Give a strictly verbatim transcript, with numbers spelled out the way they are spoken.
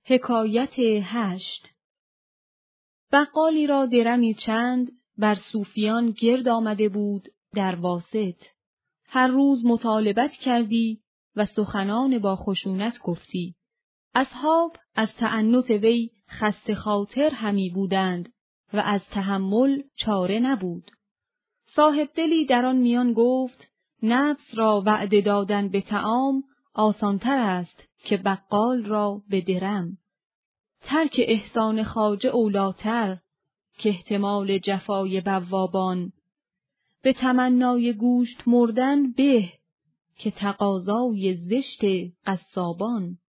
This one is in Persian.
حکایت هشت. بقالی را درمی چند بر صوفیان گرد آمده بود در واسط. هر روز مطالبت کردی و سخنان با خشونت گفتی. اصحاب از تعنت وی خسته خاطر همی بودند و از تحمل چاره نبود. صاحب دلی در آن میان گفت نفس را وعده دادن به طعام آسانتر است که بقال را به درم. ترک احسان خواجه اولاتر که احتمال جفای بوابان. به تمنای گوشت مردن به که تقاضای زشت قصابان.